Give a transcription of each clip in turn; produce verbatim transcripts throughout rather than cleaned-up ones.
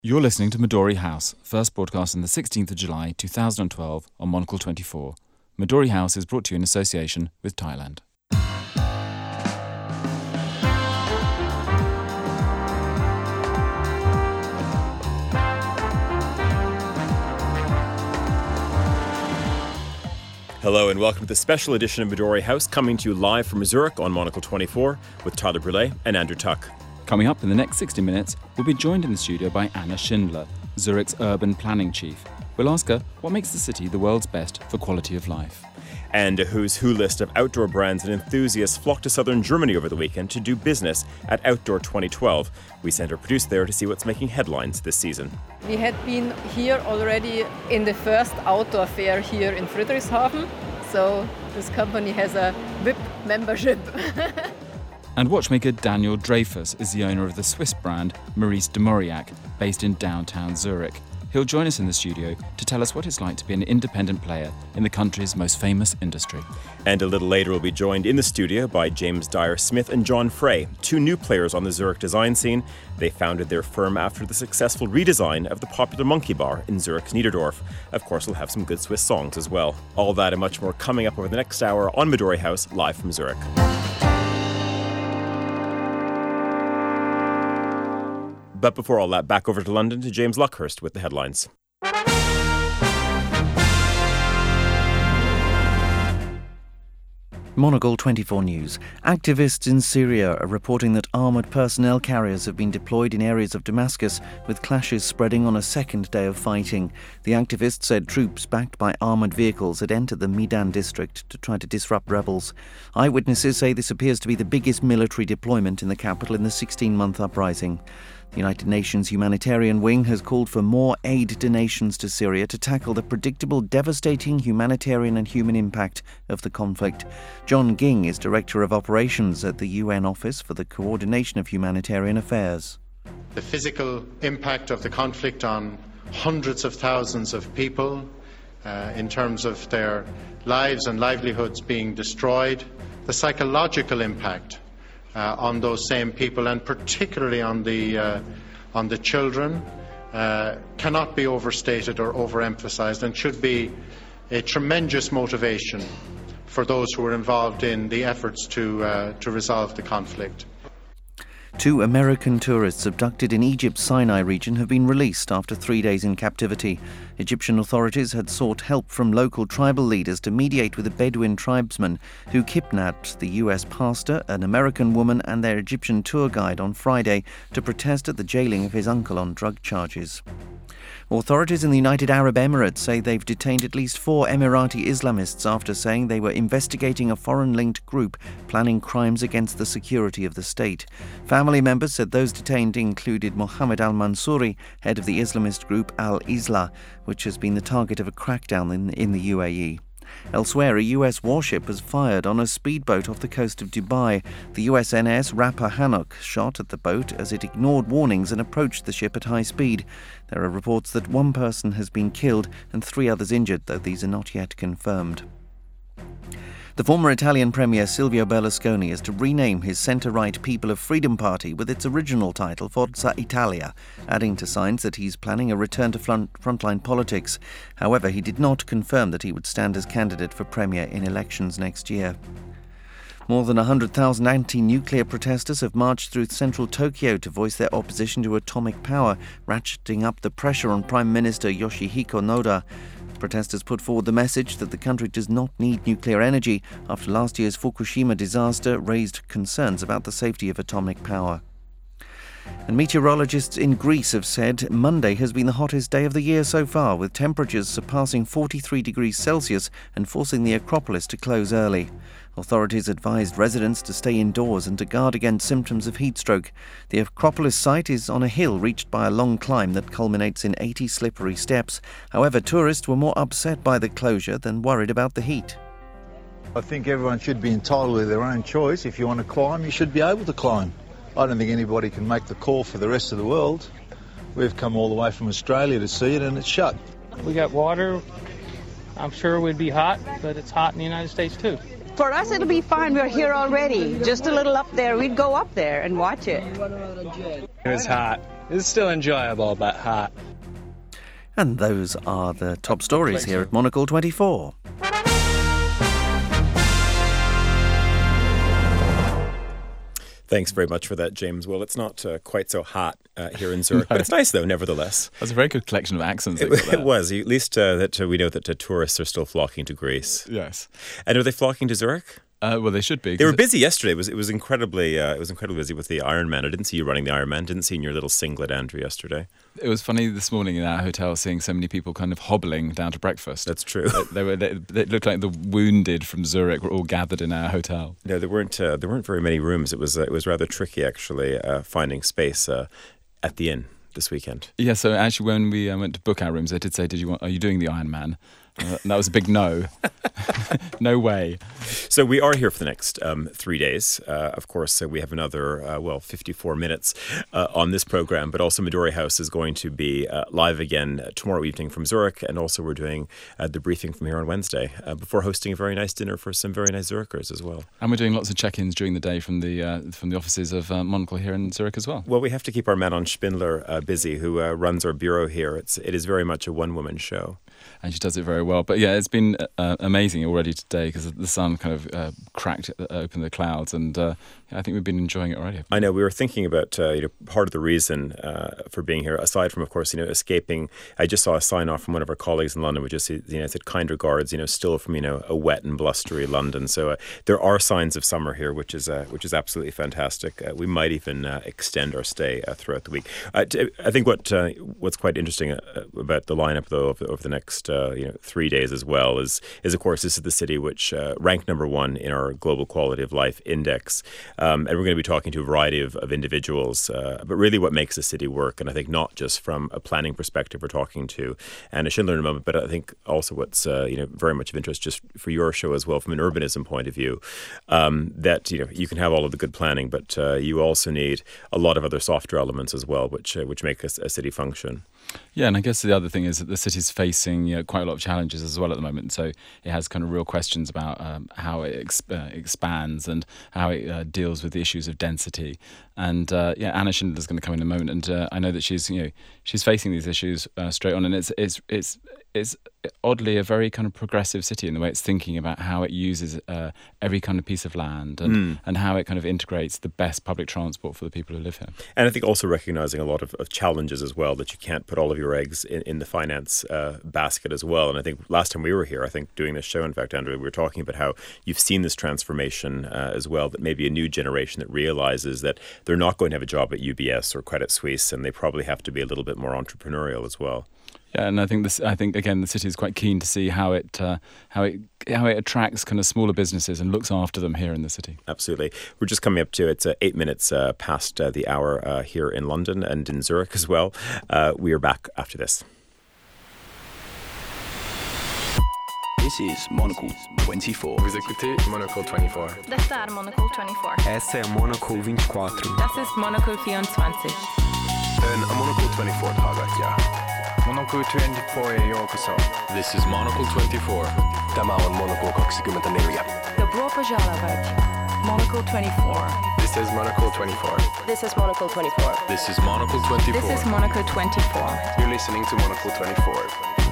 You're listening to Midori House, first broadcast on the sixteenth of July two thousand twelve on Monocle twenty-four. Midori House is brought to you in association with Thailand. Hello and welcome to the special edition of Midori House, coming to you live from Zurich on Monocle twenty-four with Tyler Brûlé and Andrew Tuck. Coming up in the next sixty minutes, we'll be joined in the studio by Anna Schindler, Zurich's urban planning chief. We'll ask her what makes the city the world's best for quality of life. And a who's who list of outdoor brands and enthusiasts flocked to southern Germany over the weekend to do business at Outdoor twenty twelve. We sent our producer there to see what's making headlines this season. We had been here already in the first outdoor fair here in Friedrichshafen, so this company has a V I P membership. And watchmaker Daniel Dreyfus is the owner of the Swiss brand Maurice de Mauriac, based in downtown Zurich. He'll join us in the studio to tell us what it's like to be an independent player in the country's most famous industry. And a little later we'll be joined in the studio by James Dyer Smith and John Frey, two new players on the Zurich design scene. They founded their firm after the successful redesign of the popular Monkey Bar in Zurich's Niederdorf. Of course, we'll have some good Swiss songs as well. All that and much more coming up over the next hour on Midori House, live from Zurich. But before all that, back over to London to James Luckhurst with the headlines. Monocle twenty-four News. Activists in Syria are reporting that armoured personnel carriers have been deployed in areas of Damascus, with clashes spreading on a second day of fighting. The activists said troops backed by armoured vehicles had entered the Medan district to try to disrupt rebels. Eyewitnesses say this appears to be the biggest military deployment in the capital in the sixteen-month uprising. The United Nations humanitarian wing has called for more aid donations to Syria to tackle the predictable, devastating humanitarian and human impact of the conflict. John Ging is Director of Operations at the U N Office for the Coordination of Humanitarian Affairs. The physical impact of the conflict on hundreds of thousands of people uh, in terms of their lives and livelihoods being destroyed, the psychological impact Uh, on those same people, and particularly on the uh, on the children, uh, cannot be overstated or overemphasized, and should be a tremendous motivation for those who are involved in the efforts to uh, to resolve the conflict. Two American tourists abducted in Egypt's Sinai region have been released after three days in captivity. Egyptian authorities had sought help from local tribal leaders to mediate with the Bedouin tribesmen who kidnapped the U S pastor, an American woman and their Egyptian tour guide on Friday to protest at the jailing of his uncle on drug charges. Authorities in the United Arab Emirates say they've detained at least four Emirati Islamists after saying they were investigating a foreign-linked group planning crimes against the security of the state. Family members said those detained included Mohammed al-Mansouri, head of the Islamist group Al-Islah, which has been the target of a crackdown in, in the U A E. Elsewhere, a U S warship was fired on a speedboat off the coast of Dubai. The U S N S Rappahannock shot at the boat as it ignored warnings and approached the ship at high speed. There are reports that one person has been killed and three others injured, though these are not yet confirmed. The former Italian Premier Silvio Berlusconi is to rename his centre-right People of Freedom Party with its original title Forza Italia, adding to signs that he's planning a return to front, frontline politics. However, he did not confirm that he would stand as candidate for Premier in elections next year. More than one hundred thousand anti-nuclear protesters have marched through central Tokyo to voice their opposition to atomic power, ratcheting up the pressure on Prime Minister Yoshihiko Noda. Protesters put forward the message that the country does not need nuclear energy after last year's Fukushima disaster raised concerns about the safety of atomic power. And meteorologists in Greece have said Monday has been the hottest day of the year so far, with temperatures surpassing forty-three degrees Celsius and forcing the Acropolis to close early. Authorities advised residents to stay indoors and to guard against symptoms of heat stroke. The Acropolis site is on a hill reached by a long climb that culminates in eighty slippery steps. However, tourists were more upset by the closure than worried about the heat. I think everyone should be entitled to their own choice. If you want to climb, you should be able to climb. I don't think anybody can make the call for the rest of the world. We've come all the way from Australia to see it, and it's shut. We got water. I'm sure we'd be hot, but it's hot in the United States too. For us, it'll be fine. We're here already. Just a little up there. We'd go up there and watch it. It was hot. It's still enjoyable, but hot. And those are the top stories here at Monocle twenty-four. Thanks very much for that, James. Well, it's not uh, quite so hot uh, here in Zurich, no. But it's nice, though, nevertheless. That's a very good collection of accents. It, it was. At least uh, that uh, we know that uh, tourists are still flocking to Greece. Yes. And are they flocking to Zurich? Uh, well, they should be. They were busy yesterday. It was it was incredibly uh, it was incredibly busy with the Ironman. I didn't see you running the Ironman. Didn't see you in your little singlet, Andrew, yesterday. It was funny this morning in our hotel seeing so many people kind of hobbling down to breakfast. That's true. They, they were. They, they looked like the wounded from Zurich were all gathered in our hotel. No, there weren't. Uh, there weren't very many rooms. It was uh, it was rather tricky actually uh, finding space uh, at the inn this weekend. Yeah. So actually, when we uh, went to book our rooms, they did say, "Did you want? Are you doing the Ironman?" Uh, and that was a big no. No way. So we are here for the next um, three days. Uh, of course, uh, we have another, uh, well, fifty-four minutes uh, on this program, but also Midori House is going to be uh, live again tomorrow evening from Zurich, and also we're doing uh, the briefing from here on Wednesday uh, before hosting a very nice dinner for some very nice Zurichers as well. And we're doing lots of check-ins during the day from the uh, from the offices of uh, Monocle here in Zurich as well. Well, we have to keep our man on Spindler uh, busy, who uh, runs our bureau here. It's, it is very much a one-woman show. And she does it very well. But yeah, it's been uh, amazing already today because the sun kind of uh, cracked open the clouds, and uh, I think we've been enjoying it already. I know. We were thinking about uh, you know part of the reason uh, for being here, aside from, of course, you know, escaping. I just saw a sign off from one of our colleagues in London, which just, you know, said kind regards, you know, still from, you know, a wet and blustery London. So uh, there are signs of summer here, which is uh, which is absolutely fantastic. Uh, we might even uh, extend our stay uh, throughout the week. Uh, t- I think what uh, what's quite interesting uh, about the lineup, though, over, over the next uh, you know three days as well is is of course this is the city which uh, ranked number one in our Global Quality of Life Index, um, and we're going to be talking to a variety of, of individuals. Uh, but really, what makes a city work, and I think not just from a planning perspective, we're talking to Anna Schindler in a moment, but I think also what's uh, you know very much of interest just for your show as well, from an urbanism point of view, um, that you know you can have all of the good planning, but uh, you also need a lot of other softer elements as well, which uh, which make a, a city function. Yeah, and I guess the other thing is that the city's facing you know, quite a lot of challenges as well at the moment. So it has kind of real questions about um, how it exp- uh, expands and how it uh, deals with the issues of density. And uh, yeah, Anna Schindler's going to come in a moment, and uh, I know that she's you know she's facing these issues uh, straight on, and it's it's it's it's oddly a very kind of progressive city in the way it's thinking about how it uses uh, every kind of piece of land and mm. and how it kind of integrates the best public transport for the people who live here. And I think also recognising a lot of, of challenges as well, that you can't put all of your eggs in, in the finance uh, basket as well. And I think last time we were here, I think doing this show, in fact, Andrew, we were talking about how you've seen this transformation uh, as well, that maybe a new generation that realises that they're not going to have a job at U B S or Credit Suisse, and they probably have to be a little bit more entrepreneurial as well. Yeah, and I think this. I think again, the city is quite keen to see how it, uh, how it, how it attracts kind of smaller businesses and looks after them here in the city. Absolutely. We're just coming up to it's uh, eight minutes uh, past uh, the hour uh, here in London and in Zurich as well. Uh, we are back after this. This is Monocle twenty-four. Vous écoutez Monocle twenty-four. Detta är Monocle twenty-four. Essa är Monocle twenty-four. Das ist Monocle twenty-four. En Monocle twenty-four tagakja. Monocle twenty-four är Joukoso. This is Monocle twenty-four. Tämä on Monocle twenty-four. Dobro požalovat. Monocle twenty-four. This is Monocle twenty-four. This is Monocle twenty-four. This is Monocle twenty-four. This is Monocle twenty-four. You're listening to Monocle twenty-four.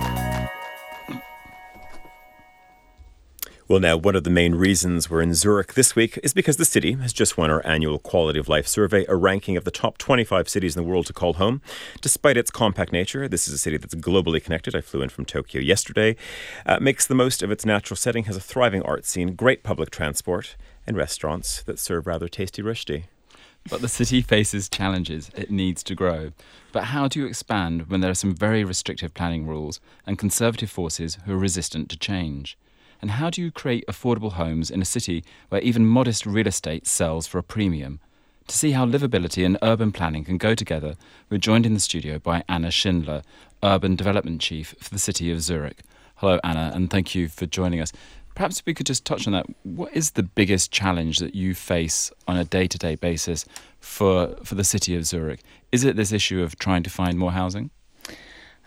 Well, now, one of the main reasons we're in Zurich this week is because the city has just won our annual Quality of Life survey, a ranking of the top twenty-five cities in the world to call home. Despite its compact nature, this is a city that's globally connected. I flew in from Tokyo yesterday. Uh, makes the most of its natural setting, has a thriving art scene, great public transport, and restaurants that serve rather tasty rushdi. But the city faces challenges. It needs to grow. But how do you expand when there are some very restrictive planning rules and conservative forces who are resistant to change? And how do you create affordable homes in a city where even modest real estate sells for a premium? To see how livability and urban planning can go together, we're joined in the studio by Anna Schindler, Urban Development Chief for the city of Zurich. Hello, Anna, and thank you for joining us. Perhaps we could just touch on that. What is the biggest challenge that you face on a day-to-day basis for, for the city of Zurich? Is it this issue of trying to find more housing?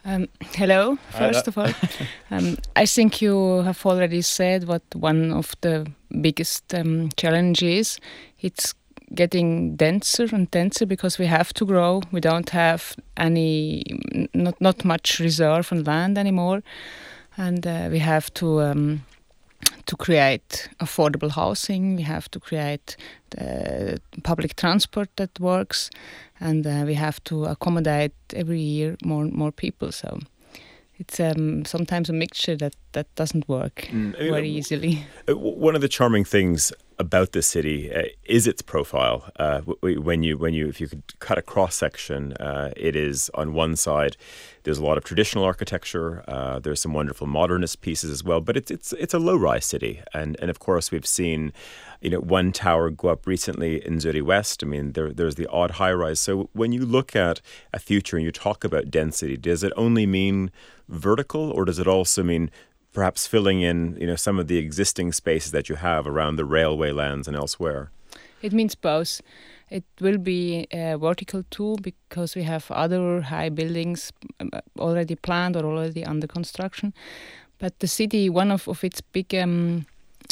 Um, hello, first of all. um, I think you have already said what one of the biggest um, challenges is. It's getting denser and denser because we have to grow. We don't have any, not not much reserve on land anymore, and uh, we have to um, to create affordable housing. We have to create the public transport that works, and uh, we have to accommodate every year more more people. So it's um, sometimes a mixture that, that doesn't work mm. very easily. One of the charming things about this city uh, is its profile. Uh, when you, when you, if you could cut a cross section, uh, it is on one side. There's a lot of traditional architecture. Uh, there's some wonderful modernist pieces as well. But it's it's it's a low-rise city, and and of course we've seen, you know, one tower go up recently in Zurich West. I mean, there there's the odd high-rise. So when you look at a future and you talk about density, does it only mean vertical, or does it also mean perhaps filling in, you know, some of the existing spaces that you have around the railway lands and elsewhere? It means both. It will be uh, vertical too, because we have other high buildings already planned or already under construction. But the city, one of, of its big um,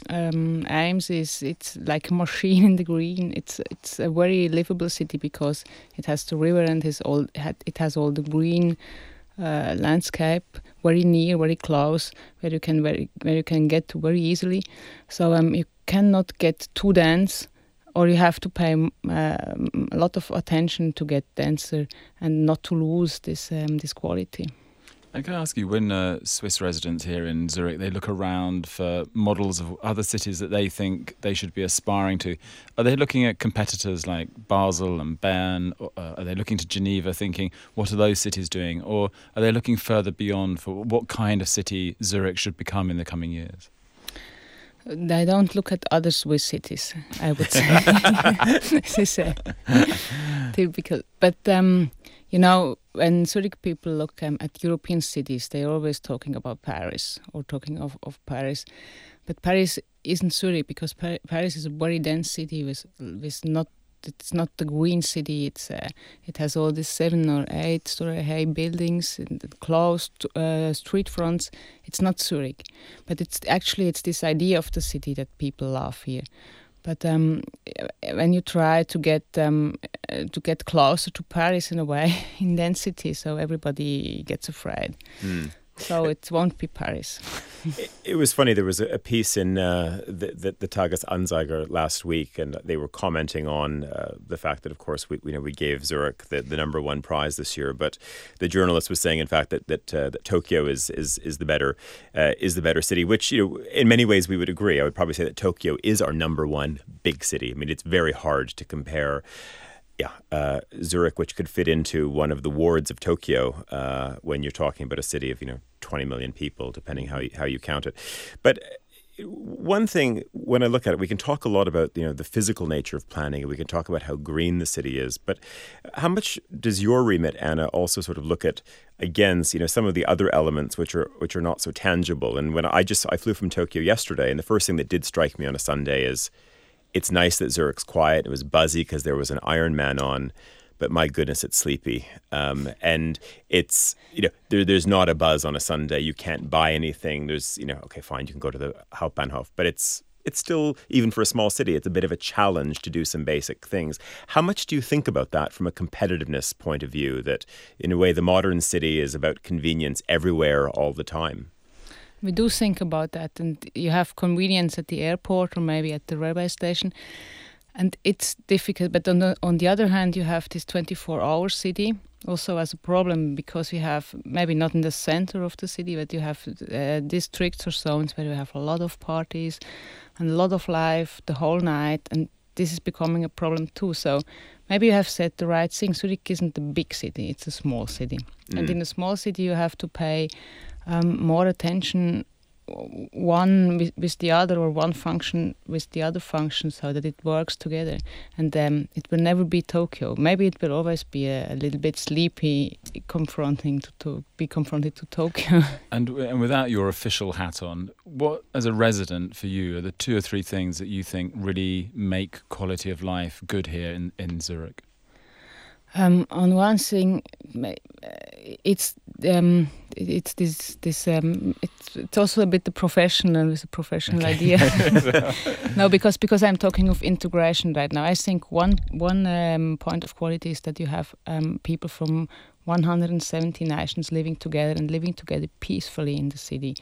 um, aims is it's like a machine in the green. It's it's a very livable city because it has the river and has all, it has all the green uh, landscape very near, very close, where you can very where you can get to very easily. So um, you cannot get too dense, or you have to pay uh, a lot of attention to get denser and not to lose this um, this quality. And can I ask you, when uh, Swiss residents here in Zurich, they look around for models of other cities that they think they should be aspiring to, are they looking at competitors like Basel and Bern? Or, uh, are they looking to Geneva thinking, what are those cities doing? Or are they looking further beyond for what kind of city Zurich should become in the coming years? They don't look at other Swiss cities, I would say. This is a typical. But, um, you know, when Zurich people look um, at European cities, they're always talking about Paris or talking of, of Paris. But Paris isn't Zurich, because Par- Paris is a very dense city with, with not It's not the green city. It's uh, it has all these seven or eight story high buildings and closed uh, street fronts. It's not Zurich, but it's actually it's this idea of the city that people love here. But um, when you try to get um, uh, to get closer to Paris in a way in density, so everybody gets afraid. Mm. So it won't be Paris. it, it was funny. There was a, a piece in uh, the, the, the Tages-Anzeiger last week, and they were commenting on uh, the fact that, of course, we you know we gave Zurich the, the number one prize this year. But the journalist was saying, in fact, that that, uh, that Tokyo is is is the better uh, is the better city. Which, you know, in many ways we would agree. I would probably say that Tokyo is our number one big city. I mean, it's very hard to compare. Yeah, uh, Zurich, which could fit into one of the wards of Tokyo, uh, when you're talking about a city of, you know, twenty million people, depending how you, how you count it. But one thing, when I look at it, we can talk a lot about, you know, the physical nature of planning, and we can talk about how green the city is. But how much does your remit, Anna, also sort of look at, again, you know, some of the other elements which are which are not so tangible? And when I just I flew from Tokyo yesterday, and the first thing that did strike me on a Sunday is, it's nice that Zurich's quiet. It was buzzy because there was an Ironman on, but my goodness, it's sleepy. Um, and it's, you know, there, there's not a buzz on a Sunday. You can't buy anything. There's, you know, okay, fine, you can go to the Hauptbahnhof, but it's it's still, even for a small city, it's a bit of a challenge to do some basic things. How much do you think about that from a competitiveness point of view, that in a way the modern city is about convenience everywhere all the time? We do think about that, and you have convenience at the airport or maybe at the railway station, and it's difficult. But on the, on the other hand, you have this twenty-four hour city also as a problem, because we have, maybe not in the center of the city, but you have uh, districts or zones where you have a lot of parties and a lot of life the whole night, and this is becoming a problem too. So maybe you have said the right thing. Zurich isn't a big city, it's a small city. Mm. And in a small city you have to pay Um, more attention one with, with the other, or one function with the other function, so that it works together. And um, it will never be Tokyo. Maybe it will always be a, a little bit sleepy, confronting to, to be confronted to Tokyo. And, and without your official hat on, what, as a resident for you, are the two or three things that you think really make quality of life good here in, in Zurich? Um, on one thing, it's um, it, it's this this um, it's it's also a bit the professional, it's a professional Okay. idea. No, because because I'm talking of integration right now. I think one one um, point of quality is that you have um, people from one hundred seventy nations living together and living together peacefully in the city.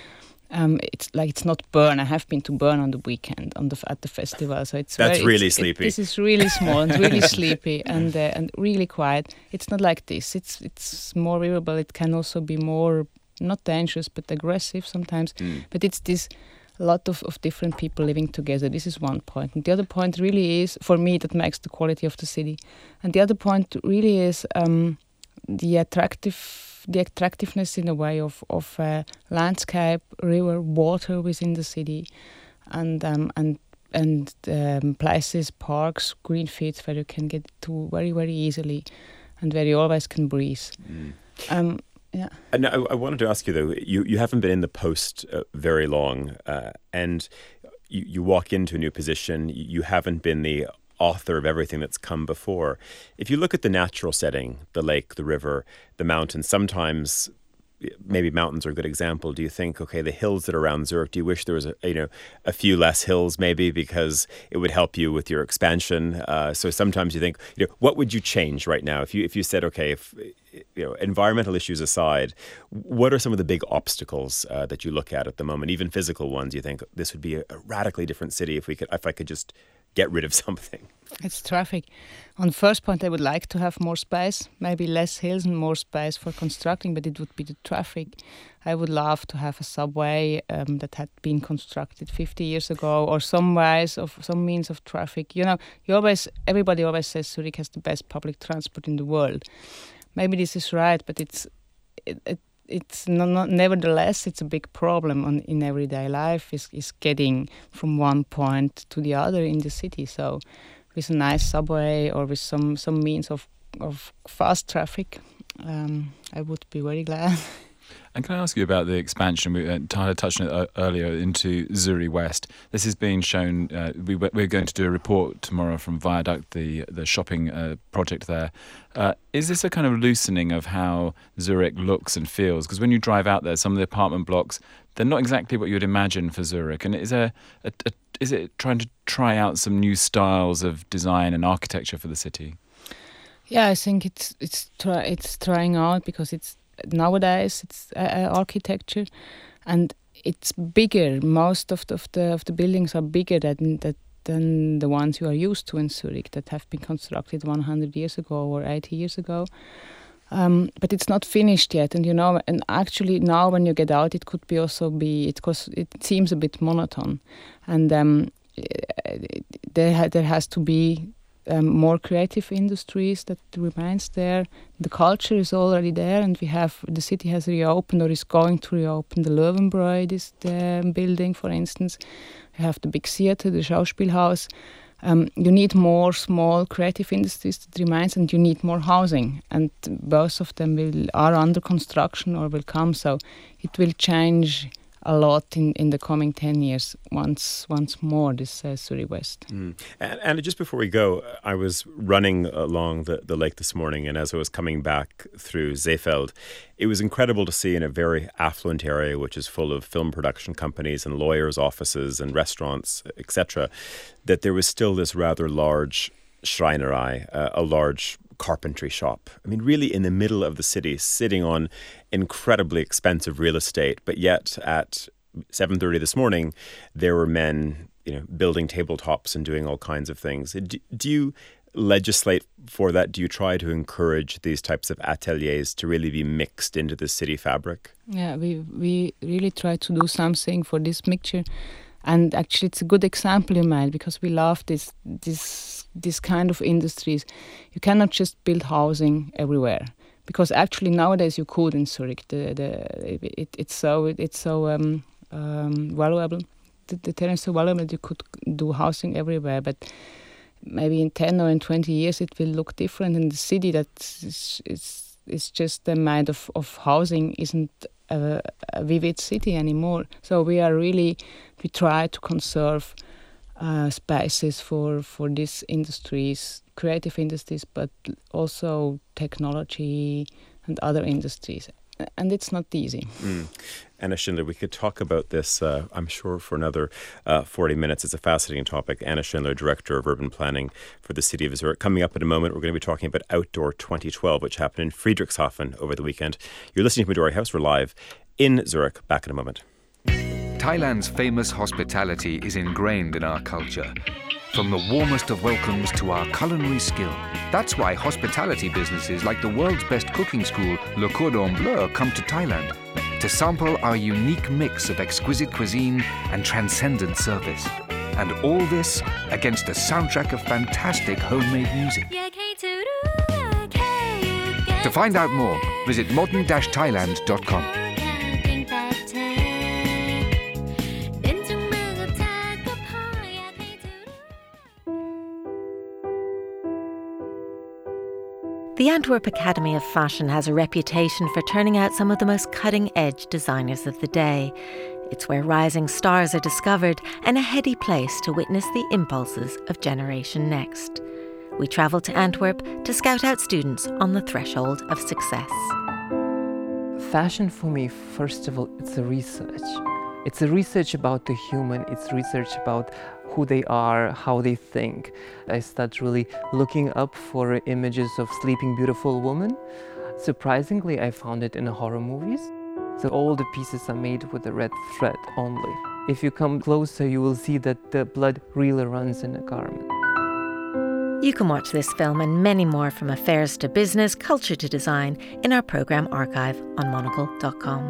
Um, it's like it's not Bern. I have been to Bern on the weekend on the at the festival, so it's That's very, really it's, sleepy. It, this is really small and really sleepy and uh, and really quiet. It's not like this. It's it's more livable. It can also be more not dangerous but aggressive sometimes. Mm. But it's this lot of, of different people living together. This is one point. And the other point really is for me that makes the quality of the city. And the other point really is um, the attractive. The attractiveness in a way of of uh, landscape, river, water within the city, and um, and and um, places, parks, green fields where you can get to very very easily, and where you always can breathe. Mm. Um, yeah. And I, I wanted to ask you though, you you haven't been in the post uh, very long, uh, and you you walk into a new position. You haven't been the author of everything that's come before. If you look at the natural setting, the lake, the river, the mountains, sometimes maybe mountains are a good example. Do you think, okay, the hills that are around Zurich, do you wish there was a, you know, a few less hills maybe because it would help you with your expansion? Uh, so sometimes you think, you know, what would you change right now if you if you said, okay, if you know, environmental issues aside, what are some of the big obstacles uh, that you look at at the moment, even physical ones? You think this would be a, a radically different city if we could, if I could just get rid of something? It's traffic. On the first point, I would like to have more space, maybe less hills and more space for constructing, but it would be the traffic. I would love to have a subway um, that had been constructed fifty years ago, or some ways of some means of traffic. You know, you always everybody always says Zurich has the best public transport in the world. Maybe this is right, but it's it, it, it's not, not, nevertheless it's a big problem on, in everyday life. Is is getting from one point to the other in the city. So with a nice subway or with some, some means of of fast traffic, um, I would be very glad. And can I ask you about the expansion? We, uh, Tyler touched on it uh, earlier into Zuri West. This is being shown. Uh, we, we're going to do a report tomorrow from Viaduct, the the shopping uh, project there. Uh, is this a kind of loosening of how Zurich looks and feels? Because when you drive out there, some of the apartment blocks, they're not exactly what you'd imagine for Zurich. And is there a, a, is it trying to try out some new styles of design and architecture for the city? Yeah, I think it's it's try, it's trying out because it's. Nowadays, it's uh, architecture, and it's bigger. Most of the, of the of the buildings are bigger than that than the ones you are used to in Zurich that have been constructed one hundred years ago or eighty years ago. Um, but it's not finished yet, and you know, and actually now when you get out, it could be also be it cause it seems a bit monotone, and um, there ha- there has to be. Um, more creative industries that remains there. The culture is already there, and we have the city has reopened or is going to reopen the Löwenbräu, this the building, for instance. We have the big theater, the Schauspielhaus. Um, you need more small creative industries that remains, and you need more housing. And both of them will are under construction or will come. So it will change a lot in, in the coming ten years once once more this uh, Zuri West. Mm. And, and just before we go, I was running along the, the lake this morning, and as I was coming back through Seefeld, it was incredible to see in a very affluent area which is full of film production companies and lawyers' offices and restaurants, et cetera, that there was still this rather large Schreinerei, uh, a large carpentry shop. I mean, really in the middle of the city, sitting on incredibly expensive real estate, but yet at seven thirty this morning, there were men, you know, building tabletops and doing all kinds of things. Do, do you legislate for that? Do you try to encourage these types of ateliers to really be mixed into the city fabric? Yeah, we we really try to do something for this mixture. And actually, it's a good example you made because we love this this this kind of industries. You cannot just build housing everywhere because actually nowadays you could in Zurich. The the it, it's so it's so um, um, valuable. The, the terrain is so valuable that you could do housing everywhere. But maybe in ten or in twenty years it will look different. In the city that is is is just the mind of of housing isn't a, a vivid city anymore. So we are really. We try to conserve uh, spaces for, for these industries, creative industries, but also technology and other industries. and it's not easy. Mm. Anna Schindler, we could talk about this, uh, I'm sure, for another uh, forty minutes. It's a fascinating topic. Anna Schindler, Director of Urban Planning for the City of Zurich. Coming up in a moment, we're going to be talking about Outdoor twenty twelve, which happened in Friedrichshafen over the weekend. You're listening to Midori House. We're live in Zurich. Back in a moment. Thailand's famous hospitality is ingrained in our culture. From the warmest of welcomes to our culinary skill. That's why hospitality businesses like the world's best cooking school, Le Cordon Bleu, come to Thailand to sample our unique mix of exquisite cuisine and transcendent service. And all this against a soundtrack of fantastic homemade music. To find out more, visit modern dash thailand dot com. The Antwerp Academy of Fashion has a reputation for turning out some of the most cutting-edge designers of the day. It's where rising stars are discovered and a heady place to witness the impulses of Generation Next. We travel to Antwerp to scout out students on the threshold of success. Fashion for me, first of all, it's a research. It's a research about the human, it's research about who they are, how they think. I start really looking up for images of sleeping beautiful women. Surprisingly, I found it in horror movies. So all the pieces are made with a red thread only. If you come closer, you will see that the blood really runs in the garment. You can watch this film and many more from affairs to business, culture to design in our programme archive on monocle dot com.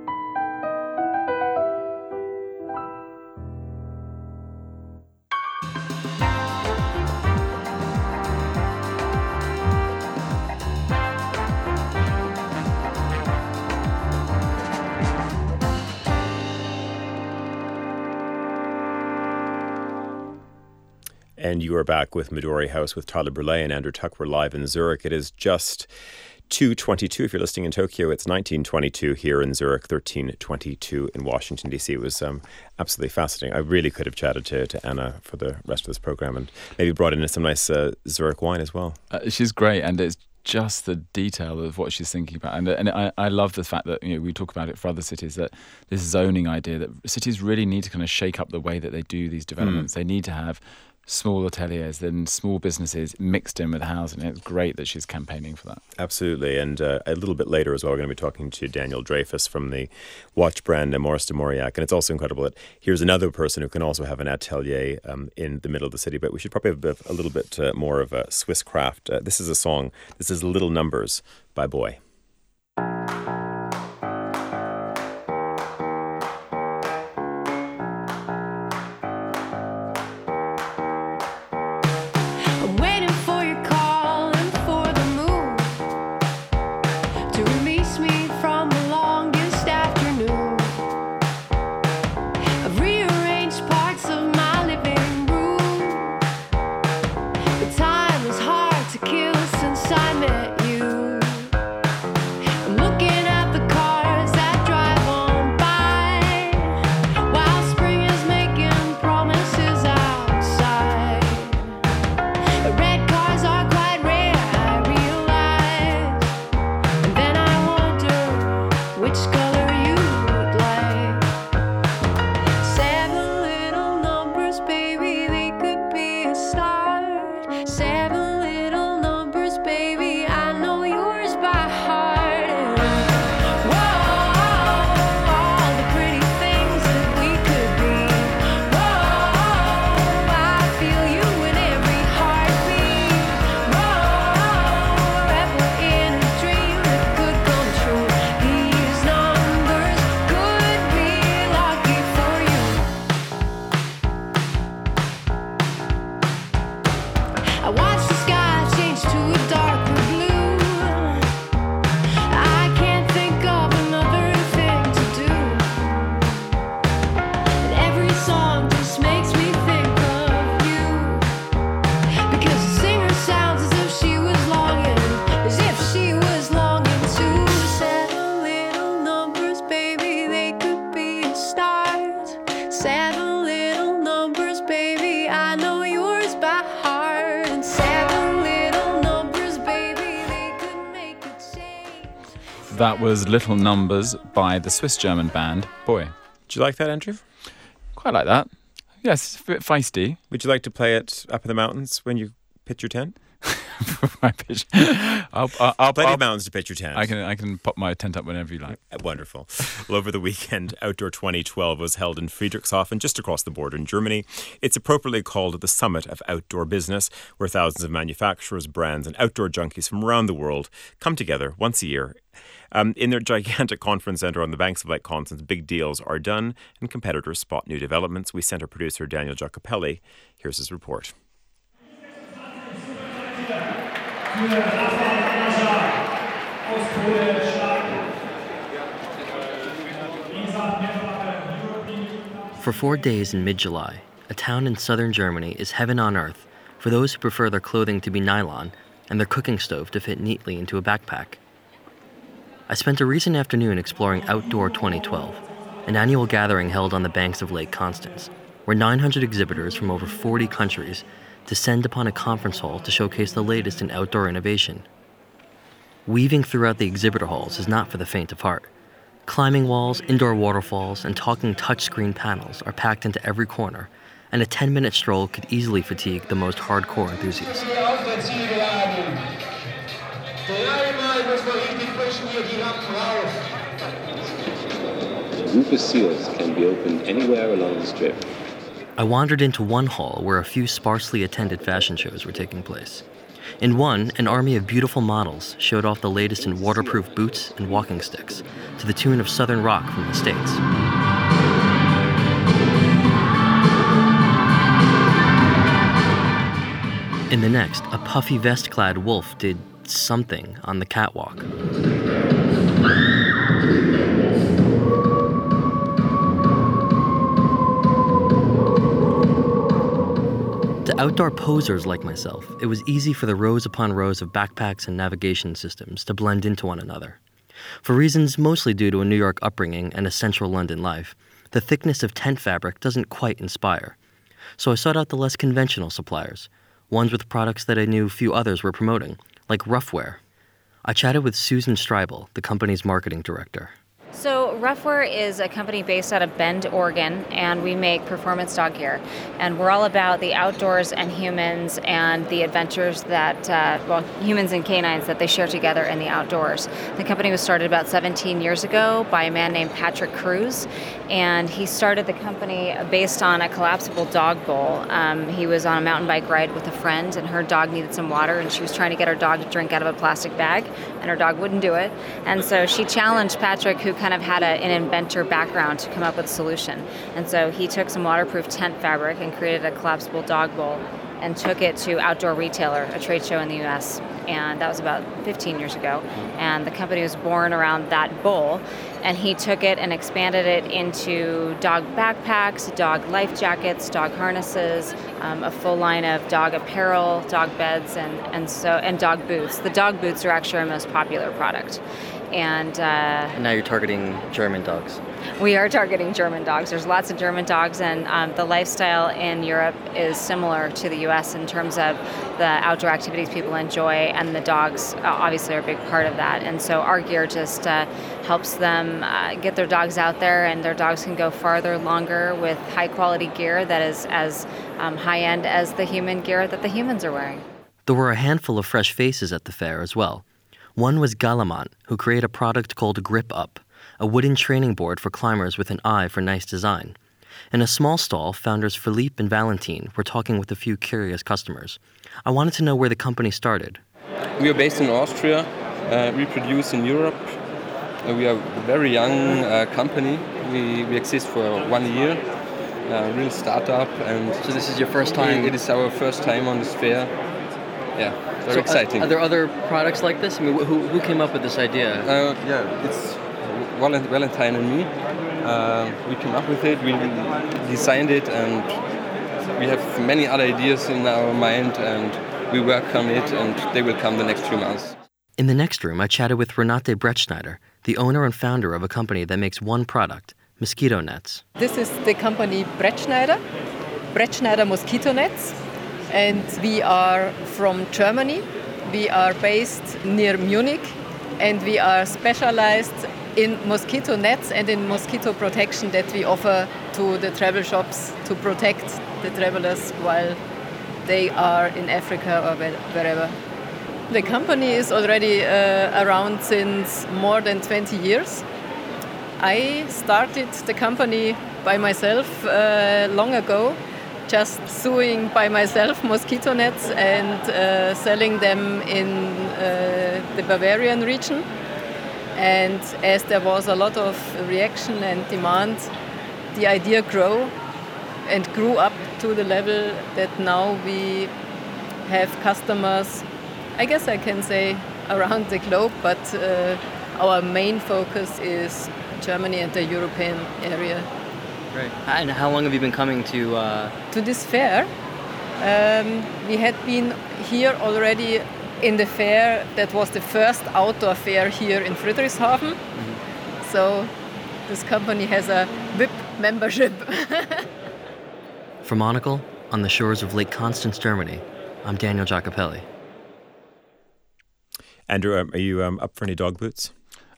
And you are back with Midori House with Tyler Brûlé and Andrew Tuck. We're live in Zurich. It is just two twenty-two if you're listening in Tokyo. It's nineteen twenty-two here in Zurich, thirteen twenty-two in Washington, D C. It was um, absolutely fascinating. I really could have chatted to, to Anna for the rest of this program and maybe brought in some nice uh, Zurich wine as well. Uh, she's great, and it's just the detail of what she's thinking about. And, and I, I love the fact that, you know, we talk about it for other cities, that this zoning idea that cities really need to kind of shake up the way that they do these developments. Mm. They need to have small ateliers, then small businesses mixed in with housing. It's great that she's campaigning for that. Absolutely. And uh, a little bit later as well, we're going to be talking to Daniel Dreyfus from the watch brand uh, Maurice de Mauriac. And it's also incredible that here's another person who can also have an atelier um, in the middle of the city. But we should probably have a, bit, a little bit uh, more of a Swiss craft. Uh, this is a song. This is Little Numbers by Boy. That was Little Numbers by the Swiss-German band Boy. Did you like that, Andrew? Quite like that. Yes, it's a bit feisty. Would you like to play it up in the mountains when you pitch your tent? my pitch. I'll, I'll, I'll, Plenty I'll, of mountains to pitch your tent. I can I can pop my tent up whenever you like. Wonderful. Well, over the weekend, Outdoor twenty twelve was held in Friedrichshafen, just across the border in Germany. It's appropriately called the Summit of Outdoor Business, where thousands of manufacturers, brands and outdoor junkies from around the world come together once a year. Um, in their gigantic conference centre on the banks of Lake Constance, big deals are done and competitors spot new developments. We sent our producer Daniel Giacopelli. Here's his report. For four days in mid-July, a town in southern Germany is heaven on earth for those who prefer their clothing to be nylon and their cooking stove to fit neatly into a backpack. I spent a recent afternoon exploring Outdoor twenty twelve, an annual gathering held on the banks of Lake Constance, where nine hundred exhibitors from over forty countries descend upon a conference hall to showcase the latest in outdoor innovation. Weaving throughout the exhibitor halls is not for the faint of heart. Climbing walls, indoor waterfalls, and talking touchscreen panels are packed into every corner, and a ten-minute stroll could easily fatigue the most hardcore enthusiasts. A group of seals can be opened anywhere along the strip. I wandered into one hall where a few sparsely attended fashion shows were taking place. In one, an army of beautiful models showed off the latest in waterproof boots and walking sticks to the tune of Southern rock from the States. In the next, a puffy vest-clad wolf did something on the catwalk. To outdoor posers like myself, it was easy for the rows upon rows of backpacks and navigation systems to blend into one another. For reasons mostly due to a New York upbringing and a central London life, the thickness of tent fabric doesn't quite inspire. So I sought out the less conventional suppliers, ones with products that I knew few others were promoting, like Ruffwear. I chatted with Susan Streibel, the company's marketing director. So Ruffwear is a company based out of Bend, Oregon, and we make performance dog gear. And we're all about the outdoors and humans and the adventures that, uh, well, humans and canines that they share together in the outdoors. The company was started about seventeen years ago by a man named Patrick Cruz, and he started the company based on a collapsible dog bowl. Um, he was on a mountain bike ride with a friend, and her dog needed some water, and she was trying to get her dog to drink out of a plastic bag, and her dog wouldn't do it. And so she challenged Patrick, who kind of had a, an inventor background, to come up with a solution. And so he took some waterproof tent fabric and created a collapsible dog bowl and took it to Outdoor Retailer, a trade show in the U S. And that was about fifteen years ago. And the company was born around that bowl. And he took it and expanded it into dog backpacks, dog life jackets, dog harnesses, um, a full line of dog apparel, dog beds, and, and so and dog boots. The dog boots are actually our most popular product. And, uh, and now you're targeting German dogs. We are targeting German dogs. There's lots of German dogs, and um, the lifestyle in Europe is similar to the U S in terms of the outdoor activities people enjoy, and the dogs uh, obviously are a big part of that. And so our gear just uh, helps them uh, get their dogs out there, and their dogs can go farther, longer with high-quality gear that is as um, high-end as the human gear that the humans are wearing. There were a handful of fresh faces at the fair as well. One was Galamant, who created a product called Grip Up, a wooden training board for climbers with an eye for nice design. In a small stall, founders Philippe and Valentine were talking with a few curious customers. I wanted to know where the company started. We are based in Austria. Uh, we produce in Europe. Uh, we are a very young uh, company. We, we exist for one year. A real startup. And so this is your first time? It is our first time on this fair. Yeah, very so exciting. Are, are there other products like this? I mean, who, who came up with this idea? Uh, yeah, it's Valentine and me. Uh, we came up with it, we designed it, and we have many other ideas in our mind, and we work on it, and they will come the next few months. In the next room, I chatted with Renate Brettschneider, the owner and founder of a company that makes one product, mosquito nets. This is the company Brettschneider, Brettschneider Mosquito Nets. And we are from Germany. We are based near Munich, and we are specialized in mosquito nets and in mosquito protection that we offer to the travel shops to protect the travelers while they are in Africa or wherever. The company is already uh, around since more than twenty years. I started the company by myself uh, long ago, just sewing by myself mosquito nets and uh, selling them in uh, the Bavarian region. And as there was a lot of reaction and demand, the idea grew and grew up to the level that now we have customers, I guess I can say, around the globe, but uh, our main focus is Germany and the European area. Great. And how long have you been coming to... Uh... To this fair? Um, we had been here already in the fair that was the first outdoor fair here in Friedrichshafen. Mm-hmm. So this company has a V I P membership. From Monocle, on the shores of Lake Constance, Germany, I'm Daniel Jacopelli. Andrew, um, are you um, up for any dog boots?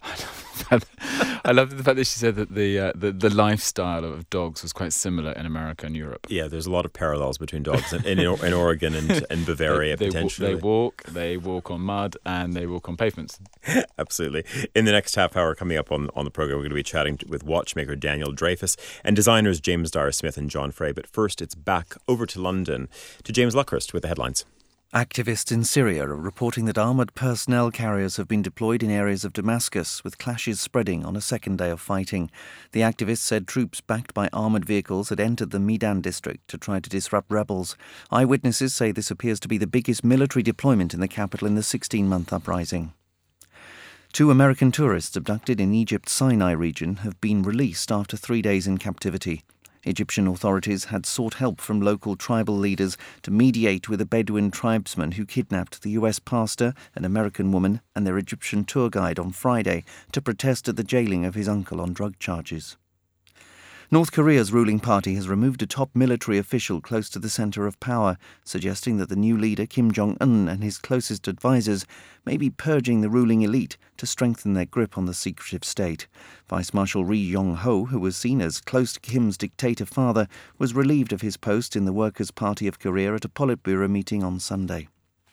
I love the fact that she said that the, uh, the the lifestyle of dogs was quite similar in America and Europe. Yeah, there's a lot of parallels between dogs in, in, in Oregon and, and Bavaria, they, they potentially. W- they walk, they walk on mud, and they walk on pavements. Absolutely. In the next half hour coming up on, on the program, we're going to be chatting with watchmaker Daniel Dreyfus and designers James Dyer Smith and John Frey. But first, it's back over to London to James Luckhurst with the headlines. Activists in Syria are reporting that armoured personnel carriers have been deployed in areas of Damascus, with clashes spreading on a second day of fighting. The activists said troops backed by armoured vehicles had entered the Medan district to try to disrupt rebels. Eyewitnesses say this appears to be the biggest military deployment in the capital in the sixteen-month uprising. Two American tourists abducted in Egypt's Sinai region have been released after three days in captivity. Egyptian authorities had sought help from local tribal leaders to mediate with a Bedouin tribesman who kidnapped the U S pastor, an American woman, and their Egyptian tour guide on Friday to protest at the jailing of his uncle on drug charges. North Korea's ruling party has removed a top military official close to the centre of power, suggesting that the new leader, Kim Jong-un, and his closest advisers may be purging the ruling elite to strengthen their grip on the secretive state. Vice Marshal Ri Yong-ho, who was seen as close to Kim's dictator father, was relieved of his post in the Workers' Party of Korea at a Politburo meeting on Sunday.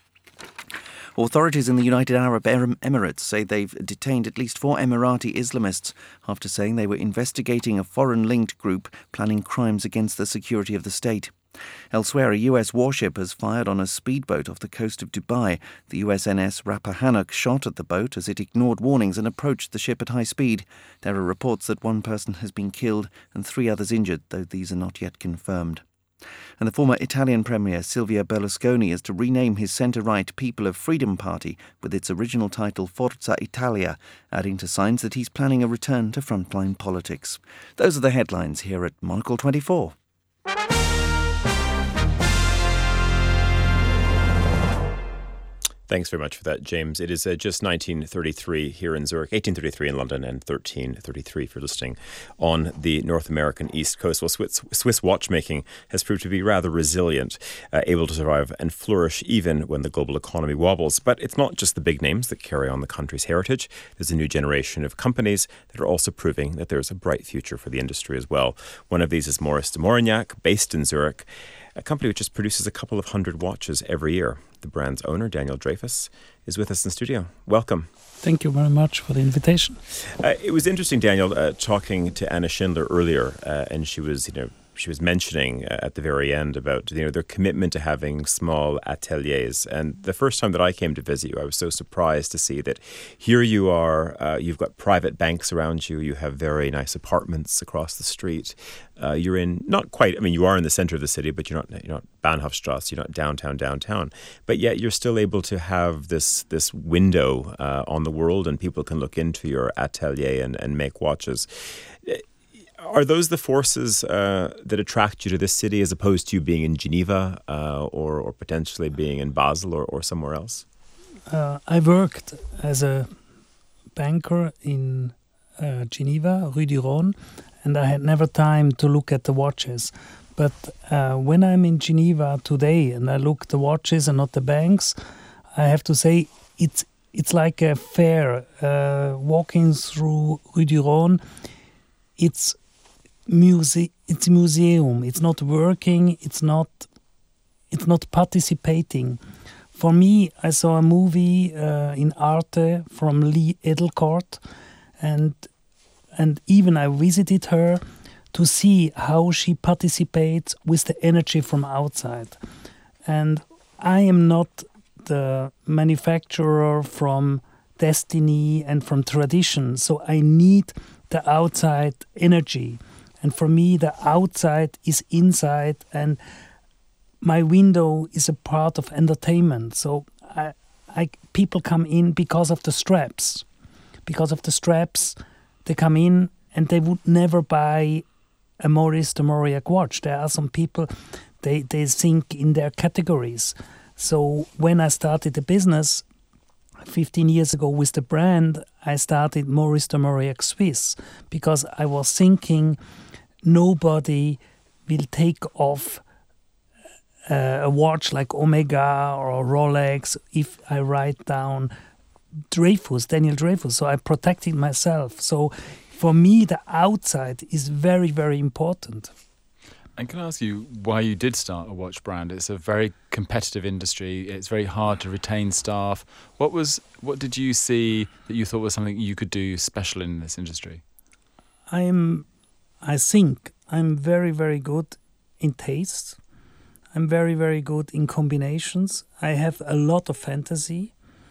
Authorities in the United Arab Emirates say they've detained at least four Emirati Islamists after saying they were investigating a foreign-linked group planning crimes against the security of the state. Elsewhere, a U S warship has fired on a speedboat off the coast of Dubai. The U S N S Rappahannock shot at the boat as it ignored warnings and approached the ship at high speed. There are reports that one person has been killed and three others injured, though these are not yet confirmed. And the former Italian Premier Silvio Berlusconi is to rename his centre-right People of Freedom Party with its original title Forza Italia, adding to signs that he's planning a return to frontline politics. Those are the headlines here at Monocle twenty-four. Thanks very much for that, James. It is uh, just nineteen thirty-three here in Zurich, eighteen thirty-three in London, and thirteen thirty-three if you're listening on the North American East Coast. Well, Swiss, Swiss watchmaking has proved to be rather resilient, uh, able to survive and flourish even when the global economy wobbles. But it's not just the big names that carry on the country's heritage. There's a new generation of companies that are also proving that there's a bright future for the industry as well. One of these is Maurice de Maurignac, based in Zurich, a company which just produces a couple of hundred watches every year. The brand's owner, Daniel Dreyfus, is with us in studio. Welcome. Thank you very much for the invitation. Uh, it was interesting, Daniel, uh, talking to Anna Schindler earlier, uh, and she was, you know, she was mentioning uh, at the very end about, you know, their commitment to having small ateliers. And the first time that I came to visit you, I was so surprised to see that here you are, uh, you've got private banks around you, you have very nice apartments across the street. Uh, you're in, not quite, I mean, you are in the centre of the city, but you're not, you're not Bahnhofstrasse, you're not downtown, downtown. But yet you're still able to have this this window uh, on the world, and people can look into your atelier and, and make watches. Are those the forces uh, that attract you to this city as opposed to you being in Geneva uh, or, or potentially being in Basel or, or somewhere else? Uh, I worked as a banker in uh, Geneva, Rue du Rhône, and I had never time to look at the watches. But uh, when I'm in Geneva today and I look at the watches and not the banks, I have to say it's it's like a fair, uh, walking through Rue du Rhône. It's muse- It's a museum. It's not working. It's not. It's not participating. For me, I saw a movie uh, in Arte from Lee Edelcourt, and and even I visited her to see how she participates with the energy from outside. And I am not the manufacturer from destiny and from tradition, so I need the outside energy. And for me, the outside is inside, and my window is a part of entertainment. So I, I, people come in because of the straps. Because of the straps, they come in and they would never buy a Maurice de Mauriac watch. There are some people, they, they think in their categories. So when I started the business fifteen years ago with the brand, I started Maurice de Mauriac Swiss because I was thinking nobody will take off uh, a watch like Omega or Rolex if I write down Dreyfus, Daniel Dreyfus. So I protected myself. So for me, the outside is very, very important. And can I ask you why you did start a watch brand? It's a very competitive industry. It's very hard to retain staff. What was, what did you see that you thought was something you could do special in this industry? I'm, I think I'm very, very good in taste. I'm very, very good in combinations. I have a lot of fantasy,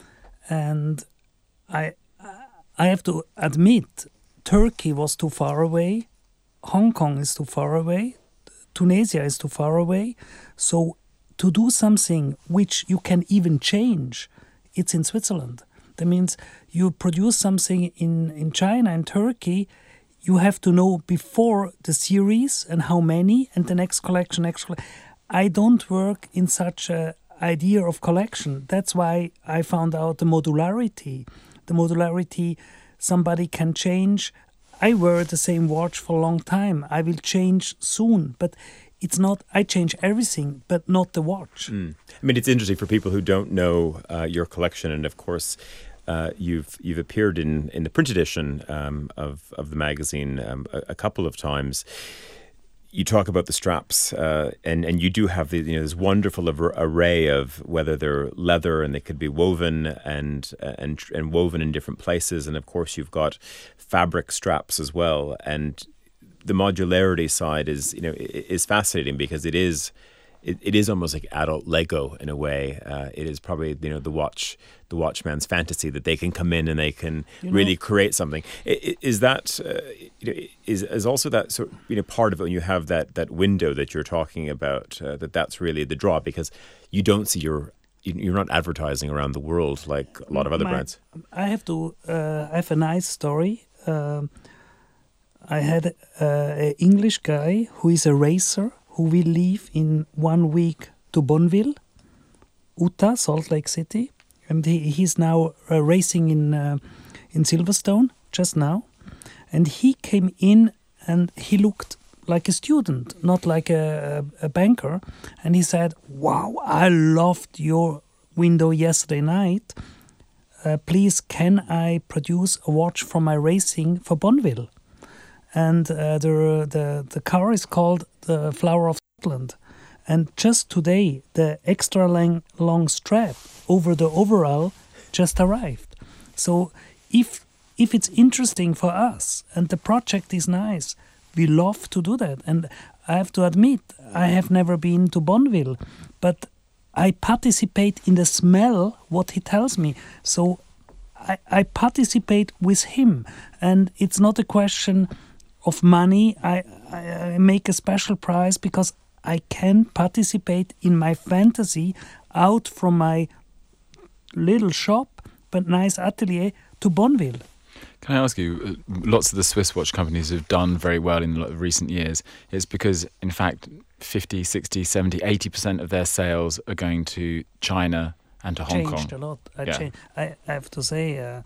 and I, I have to admit, Turkey was too far away. Hong Kong is too far away. Tunisia is too far away. So to do something which you can even change, it's in Switzerland. That means you produce something in, in China and Turkey, you have to know before the series and how many, and the next collection, next collection. I don't work in such an idea of collection. That's why I found out the modularity. The modularity, somebody can change. I wear the same watch for a long time. I will change soon, but it's not, I change everything, but not the watch. Mm. I mean, it's interesting for people who don't know uh, your collection, and of course, uh, you've you've appeared in, in the print edition um, of, of the magazine um, a, a couple of times. You talk about the straps, uh, and and you do have the, you know, this wonderful array of whether they're leather and they could be woven and and and woven in different places, and of course you've got fabric straps as well. And the modularity side is, you know, is fascinating because it is it, it is almost like adult Lego in a way. Uh, it is probably, you know, the watch the watchman's fantasy that they can come in and they can you know, really create something. Is that uh, you know, is is also that sort of, you know, part of it when you have that that window that you're talking about, uh, that that's really the draw, because you don't see your you're not advertising around the world like a lot of other My, brands. I have to uh, I have a nice story. Um, I had uh, an English guy who is a racer who will leave in one week to Bonneville, Utah, Salt Lake City. And he, he's now uh, racing in uh, in Silverstone just now. And he came in and he looked like a student, not like a, a, a banker. And he said, wow, I loved your window yesterday night. Uh, please, can I produce a watch from my racing for Bonneville? And uh, the, the, the car is called the Flower of Scotland. And just today, the extra long, long strap over the overall just arrived. So if if it's interesting for us and the project is nice, we love to do that. And I have to admit, I have never been to Bonneville, but I participate in the smell, what he tells me. So I, I participate with him. And it's not a question of money. I, I, I make a special price because I can participate in my fantasy out from my little shop, but nice atelier, to Bonneville. Can I ask you, lots of the Swiss watch companies have done very well in recent years. It's because, in fact, fifty, sixty, seventy, eighty percent of their sales are going to China and to Hong Kong. Changed a lot. I, yeah. cha- I, I have to say, uh,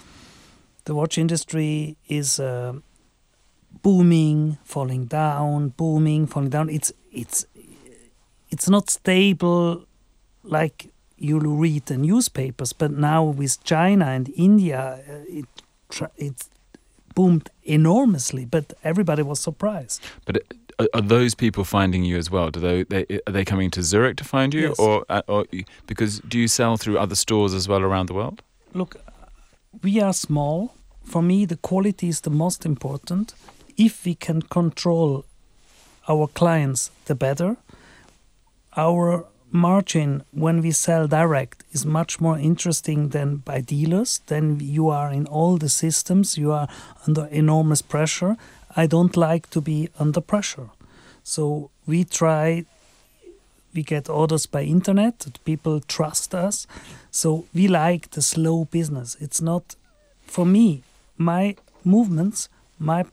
the watch industry is uh, booming, falling down, booming, falling down. It's it's it's not stable like you read the newspapers, but now with China and India, uh, it it boomed enormously. But everybody was surprised. But are, are those people finding you as well? Do they, they are they coming to Zurich to find you, yes. or uh, or because do you sell through other stores as well around the world? Look, we are small. For me, the quality is the most important. If we can control our clients, the better. Our margin when we sell direct is much more interesting than by dealers. Then you are in all the systems, you are under enormous pressure. I don't like to be under pressure. So we try, we get orders by internet, people trust us. So we like the slow business. It's not, for me, my movements, my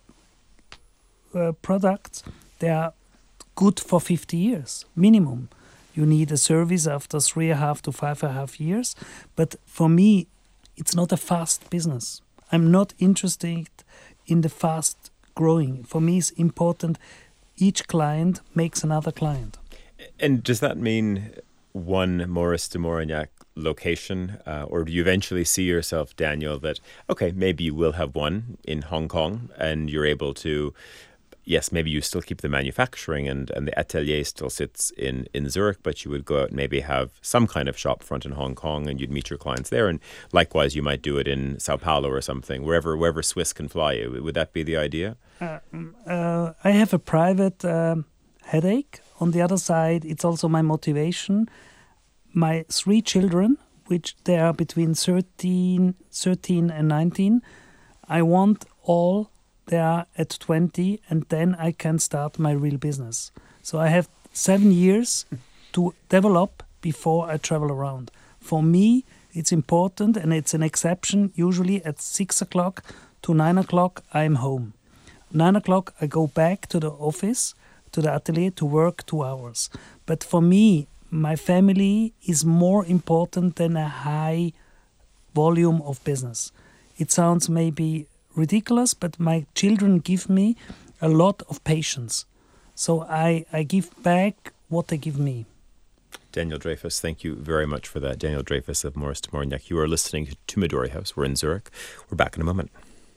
uh, products, they are good for fifty years, minimum. You need a service after three and a half to five and a half years. But for me, it's not a fast business. I'm not interested in the fast growing. For me, it's important each client makes another client. And does that mean one Maurice de Maurignac location, uh, or do you eventually see yourself, Daniel, that, okay, maybe you will have one in Hong Kong and you're able to, yes, maybe you still keep the manufacturing and, and the atelier still sits in, in Zurich, but you would go out and maybe have some kind of shop front in Hong Kong and you'd meet your clients there. And likewise, you might do it in Sao Paulo or something, wherever wherever Swiss can fly you. Would that be the idea? Uh, uh, I have a private um, headache. On the other side, it's also my motivation. My three children, which they are between thirteen, thirteen and nineteen, I want all they are at twenty, and then I can start my real business. So I have seven years to develop before I travel around. For me, it's important, and it's an exception. Usually at six o'clock to nine o'clock, I'm home. Nine o'clock, I go back to the office, to the atelier, to work two hours. But for me, my family is more important than a high volume of business. It sounds maybe ridiculous, but my children give me a lot of patience. So I, I give back what they give me. Daniel Dreyfus, thank you very much for that. Daniel Dreyfus of Maurice de Maurignac. You are listening to Midori House. We're in Zurich. We're back in a moment.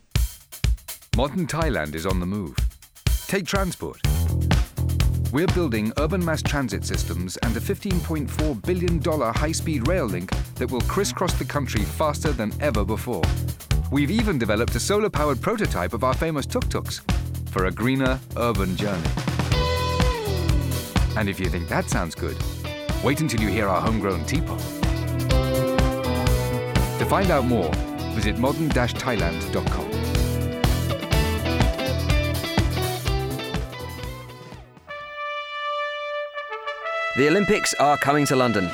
Modern Thailand is on the move. Take transport. We're building urban mass transit systems and a fifteen point four billion dollars high-speed rail link that will crisscross the country faster than ever before. We've even developed a solar-powered prototype of our famous tuk-tuks for a greener urban journey. And if you think that sounds good, wait until you hear our homegrown teapot. To find out more, visit modern dash thailand dot com. The Olympics are coming to London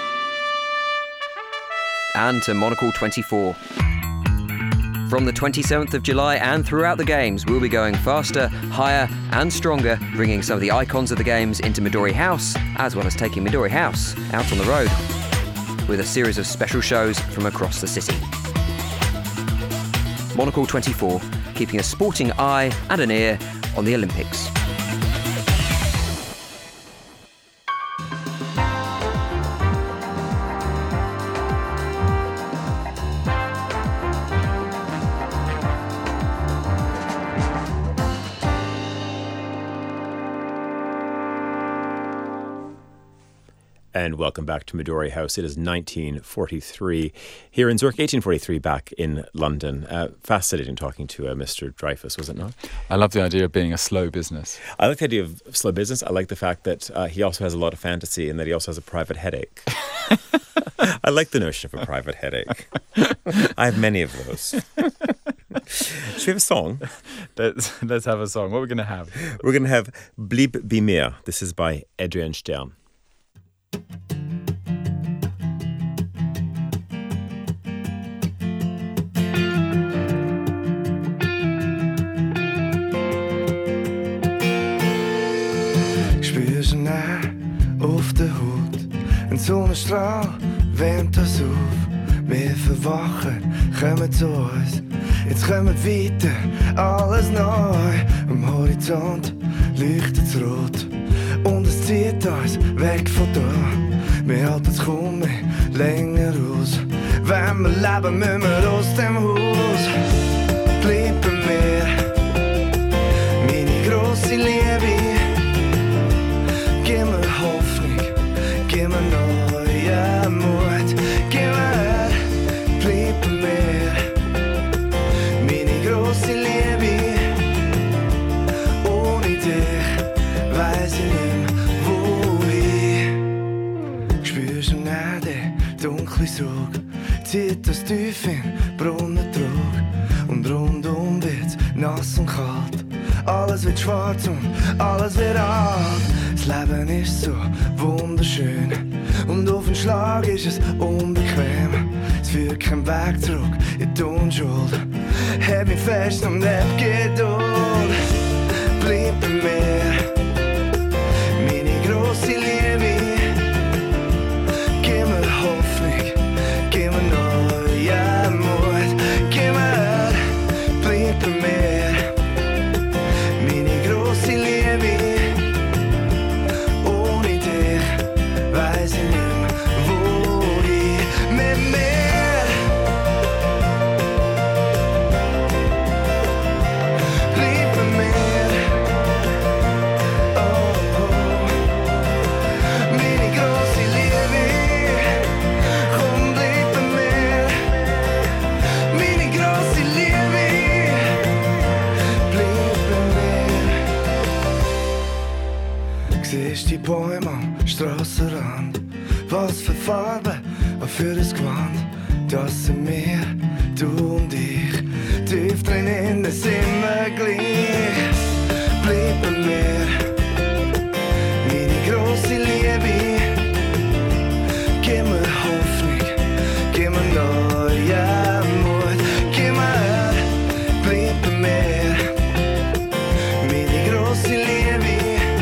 and to Monocle twenty-four. From the twenty-seventh of July and throughout the Games, we'll be going faster, higher and stronger, bringing some of the icons of the Games into Midori House, as well as taking Midori House out on the road with a series of special shows from across the city. Monocle twenty-four, keeping a sporting eye and an ear on the Olympics. And welcome back to Midori House. It is nineteen forty-three here in Zurich, eighteen forty-three back in London. Uh, fascinating talking to uh, Mister Dreyfus, was it not? I love the idea of being a slow business. I like the idea of slow business. I like the fact that uh, he also has a lot of fantasy and that he also has a private headache. I like the notion of a private headache. I have many of those. Should we have a song? Let's, let's have a song. What are we going to have? We're going to have Blieb bei mir. This is by Adrian Stern. Spür so nah auf der Haut, ein Sonnenstrahl wärmt uns auf. Wir verwachen, kommen zu uns, jetzt kommen wir weiter, alles neu. Am Horizont leuchtet's rot und es zieht uns weg von da. Wir halten es kaum mehr, Wenn wir leben, müssen wir aus dem Haus. Bleib bei mir, meine grosse Liebe. Gib mir Hoffnung, gib mir neuen Mut. Gib mir, bleib bei mir, meine grosse Liebe. Ohne dich weiss ich nicht mehr, wo ich. Spürst du nicht den dunklen Sog? Zieht das tief in Brunnentrog. Und rundum wird's nass und kalt. Alles wird schwarz und alles wird alt. Das Leben ist so wunderschön. Und auf den Schlag ist es unbequem. Es führt kein Weg zurück in die Unschuld. Halt mich fest und hab Geduld. Bleib bei mir, meine grosse Liebe. Gib mir Hoffnung, gib mir neuen Mut. Gib mir, bleib bei mir, meine grosse Liebe. Ohne dich weiss ich nicht mehr, wo ich mit mir. Bleib bei mir, oh, oh. Meine grosse Liebe. Komm, bleib bei mir, meine grosse Liebe. Bleib bei mir. Siehst die Bäume am Strassenrand? Was für Farbe, was für ein Gewand. Das sind wir, du und ich. Tief drinnen sind wir gleich. Bleib bei mir, meine grosse Liebe. Gib mir Hoffnung, gib mir neuen Mut. Gib mir, bleib bei mir, meine grosse Liebe.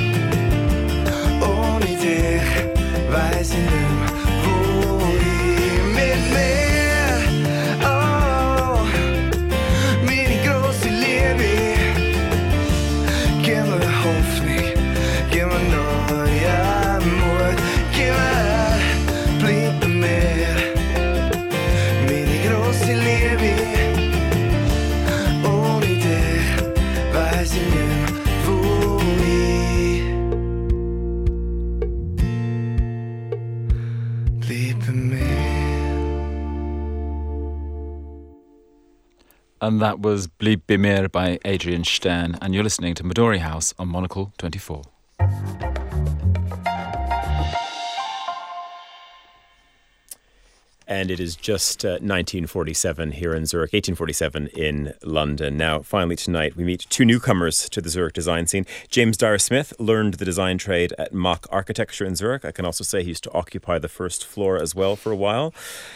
Ohne dich weiss ich nicht mehr, wo ich mit mir. Oh, meine grosse Liebe. Gib mir Hoffnung, gib mir neuen Mut. Gib mir, bleib bei mir, meine grosse Liebe. Ohne dich weiss ich nicht mehr, wo ich. Bleib bei mir. And that was Bleib bei mir by Adrian Stern, and you're listening to Midori House on Monocle twenty-four. And it is just uh, nineteen forty-seven here in Zurich, eighteen forty-seven in London. Now, finally tonight, we meet two newcomers to the Zurich design scene. James Dyer Smith learned the design trade at Mach Architecture in Zurich. I can also say he used to occupy the first floor as well for a while.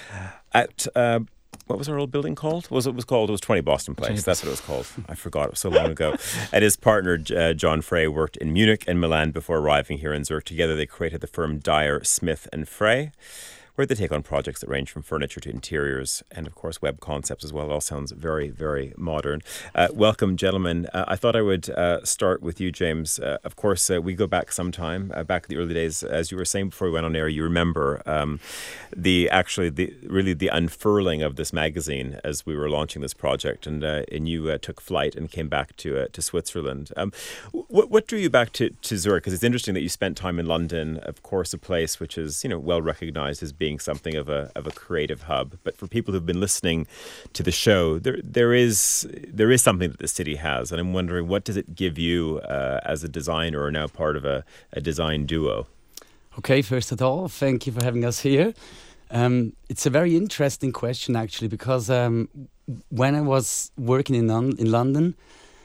At, uh, what was our old building called? Was it was called? It was twenty Boston Place. twenty That's what it was called. I forgot. It was so long ago. And his partner, uh, John Frey, worked in Munich and Milan before arriving here in Zurich. Together, they created the firm Dyer, Smith and Frey, where they take on projects that range from furniture to interiors and, of course, web concepts as well. It all sounds very, very modern. Uh, welcome, gentlemen. Uh, I thought I would uh, start with you, James. Uh, of course, uh, we go back some time, uh, back in the early days. As you were saying before we went on air, you remember um, the actually the really the unfurling of this magazine as we were launching this project, and uh, and you uh, took flight and came back to uh, to Switzerland. Um, what what drew you back to, to Zurich? Because it's interesting that you spent time in London, of course, a place which is, you know, well recognized as being something of a of a creative hub. But for people who've been listening to the show, there there is there is something that the city has, and I'm wondering, what does it give you uh, as a designer or now part of a, a design duo? Okay, first of all, thank you for having us here. Um, it's a very interesting question, actually, because um, when I was working in Lon- in London,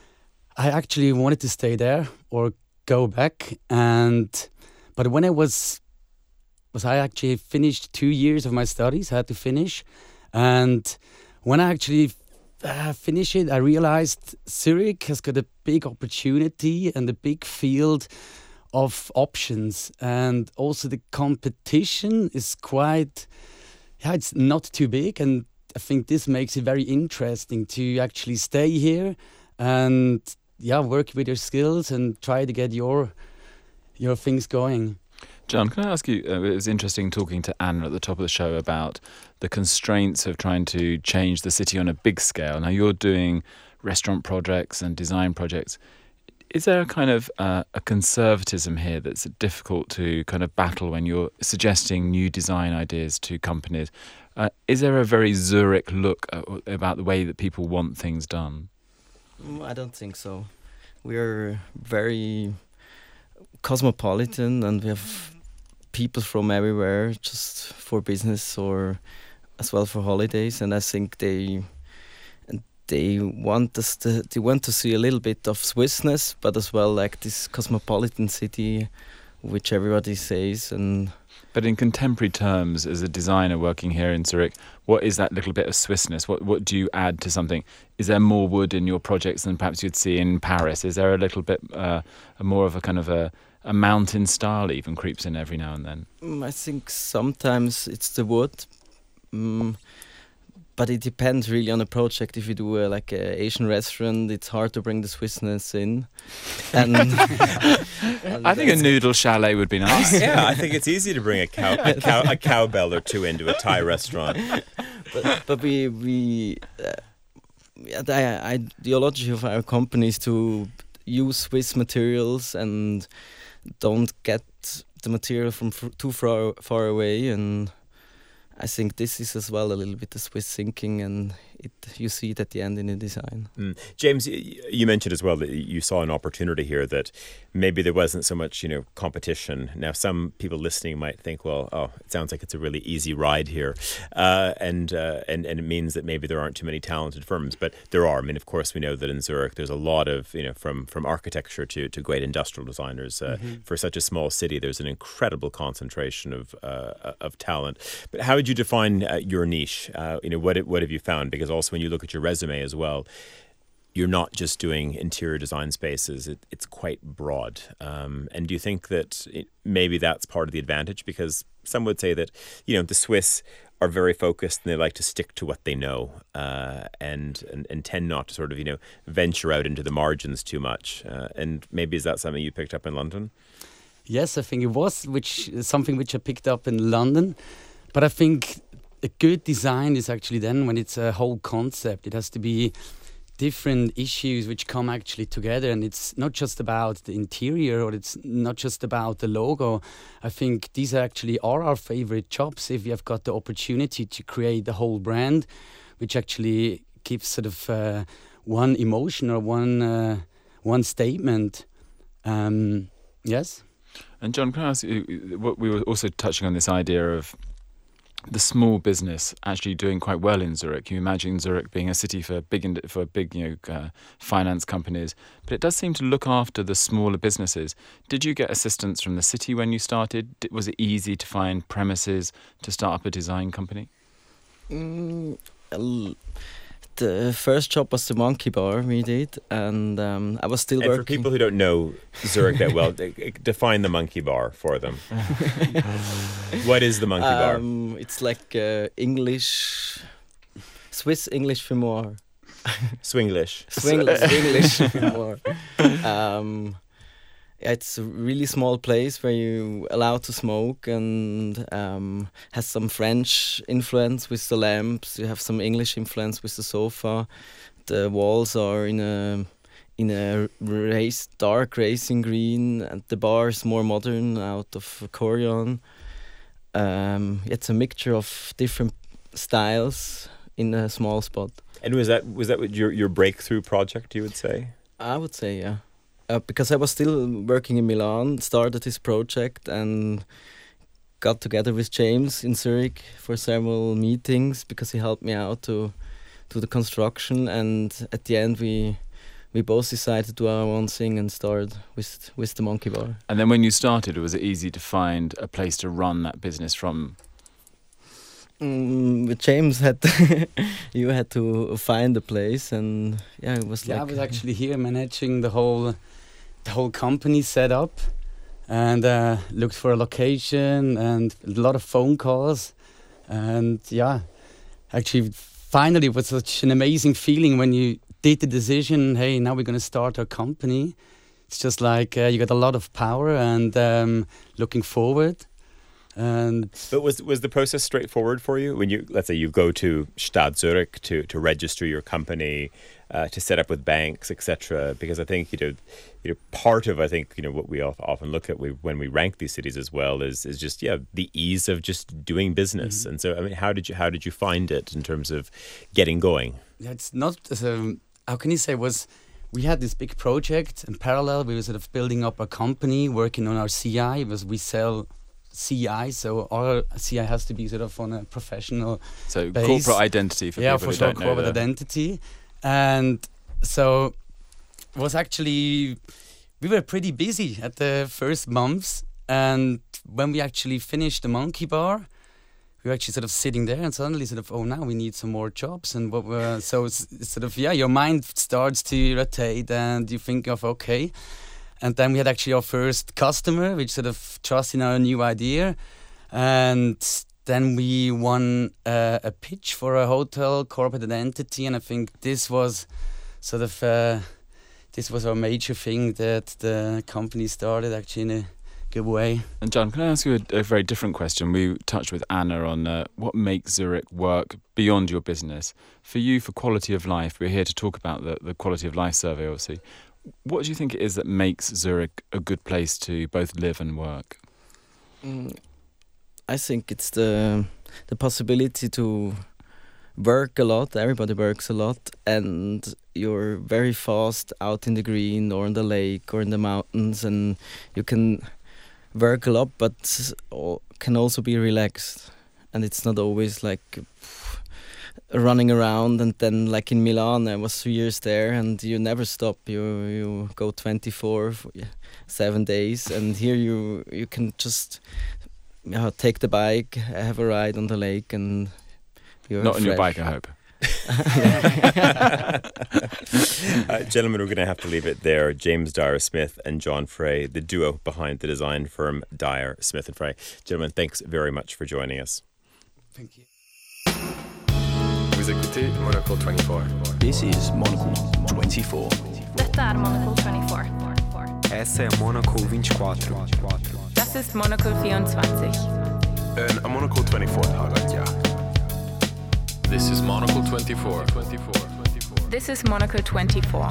I actually wanted to stay there or go back, and but when I was was I actually finished two years of my studies, I had to finish, and when I actually uh, finished it, I realized Zurich has got a big opportunity and a big field of options, and also the competition is quite, yeah, it's not too big, and I think this makes it very interesting to actually stay here and yeah, work with your skills and try to get your your things going. John, can I ask you, uh, it was interesting talking to Anna at the top of the show about the constraints of trying to change the city on a big scale. Now you're doing restaurant projects and design projects. Is there a kind of uh, a conservatism here that's difficult to kind of battle when you're suggesting new design ideas to companies? Uh, is there a very Zurich look about the way that people want things done? I don't think so. We're very cosmopolitan and we have people from everywhere just for business or as well for holidays, and I think they they want us to they want to see a little bit of Swissness, but as well like this cosmopolitan city which everybody says. And but in contemporary terms, as a designer working here in Zurich, what is that little bit of Swissness? What what do you add to something? Is there more wood in your projects than perhaps you'd see in Paris? Is there a little bit uh, a more of a kind of a, a mountain style even creeps in every now and then? Mm, I think sometimes it's the wood, mm, but it depends really on the project. If you do a, like an Asian restaurant, it's hard to bring the Swissness in. And, and I think a noodle chalet would be nice. Yeah, I think it's easy to bring a cow a, cow, a cowbell or two into a Thai restaurant. But, but we we uh, yeah, the ideology of our company is to use Swiss materials and don't get the material from f- too far far away. And I think this is as well a little bit the Swiss thinking, and it you see it at the end in the design. Mm. James, you mentioned as well that you saw an opportunity here, that maybe there wasn't so much, you know, competition. Now, some people listening might think, well, oh, it sounds like it's a really easy ride here, uh, and uh, and and it means that maybe there aren't too many talented firms, but there are. I mean, of course, we know that in Zurich there's a lot of, you know, from from architecture to to great industrial designers. Uh, mm-hmm. For such a small city, there's an incredible concentration of uh, of talent. But how would you define uh, your niche? Uh, you know, what what have you found? Because also when you look at your resume as well, you're not just doing interior design spaces. It, it's quite broad. Um, and do you think that it, maybe that's part of the advantage? Because some would say that, you know, the Swiss are very focused and they like to stick to what they know uh, and, and and tend not to sort of, you know, venture out into the margins too much. Uh, and maybe is that something you picked up in London? Yes, I think it was which something which I picked up in London. But I think a good design is actually then when it's a whole concept. It has to be different issues which come actually together, and it's not just about the interior or it's not just about the logo. I think these actually are our favorite jobs if you have got the opportunity to create the whole brand, which actually gives sort of uh, one emotion or one uh, one statement. Um, yes. And John, can I ask you, what we were also touching on this idea of the small business actually doing quite well in Zurich. You imagine Zurich being a city for big for big, you know, uh, finance companies, but it does seem to look after the smaller businesses. Did you get assistance from the city when you started? Was it easy to find premises to start up a design company? Mm, the first job was the Monkey Bar we did, and um, I was still and working. For people who don't know Zurich that well, define the Monkey Bar for them. What is the Monkey um, Bar? It's like uh, English, Swiss English fumoir. Swinglish. Swinglish. Swinglish fumoir. Um, it's a really small place where you allowed to smoke, and um, has some French influence with the lamps. You have some English influence with the sofa. The walls are in a in a race, dark racing green, and the bar is more modern, out of Corian. Um, it's a mixture of different styles in a small spot. And was that was that your your breakthrough project, you would say? I would say, yeah. Uh, because I was still working in Milan, started this project and got together with James in Zurich for several meetings because he helped me out to do the construction, and at the end we we both decided to do our own thing and start with with the Monkey Bar. And then when you started, was it easy to find a place to run that business from? Mm, with James had you had to find a place, and yeah, it was yeah, like I was actually here managing the whole the whole company set up, and uh, looked for a location and a lot of phone calls, and yeah, actually finally it was such an amazing feeling when you did the decision. Hey, now we're going to start our company. it's just like uh, you got a lot of power and um, looking forward. And but was was the process straightforward for you when you, let's say, you go to Stadt Zurich to to register your company, uh, to set up with banks, et cetera? Because I think you know, you know, part of I think you know what we often look at we, when we rank these cities as well is is just yeah the ease of just doing business. Mm-hmm. And so I mean, how did you how did you find it in terms of getting going? Yeah, it's not. Um, how can you say? Was we had this big project in parallel. We were sort of building up a company, working on our C I. It was we sell C I, so our C I has to be sort of on a professional so base. corporate identity for yeah, people for who sure, don't know corporate that. identity. And so it was actually, we were pretty busy at the first months, and when we actually finished the Monkey Bar, we were actually sort of sitting there and suddenly sort of, oh, now we need some more jobs. And what were, so it's, it's sort of, yeah, your mind starts to rotate and you think of, okay. And then we had actually our first customer, which sort of trust in our new idea. And then we won uh, a pitch for a hotel corporate identity. And I think this was sort of, uh, this was our major thing that the company started actually in a good way. And John, can I ask you a, a very different question? We touched with Anna on uh, what makes Zurich work beyond your business. For you, for quality of life, we're here to talk about the, the quality of life survey, obviously. What do you think it is that makes Zurich a good place to both live and work? Mm, I think it's the the possibility to work a lot. Everybody works a lot, and you're very fast out in the green or in the lake or in the mountains, and you can work a lot, but can also be relaxed. And it's not always like running around. And then like in Milan, I was three years there, and you never stop. You you go twenty-four, seven days, and here you you can just uh, take the bike, have a ride on the lake, and you're not on fresh. your bike, I hope. uh, gentlemen, we're going to have to leave it there. James Dyer Smith and John Frey, the duo behind the design firm Dyer Smith and Frey. Gentlemen, thanks very much for joining us. Thank you. Vous écoutez Monocle twenty-four. This is Monocle twenty-four. Detta är Monocle twenty-four. Essa é Monocle vinte-quatro. Das ist Monocle vierundzwanzig. En a Monocle twenty-four hagad ja. This is Monocle twenty-four. This is Monocle twenty-four.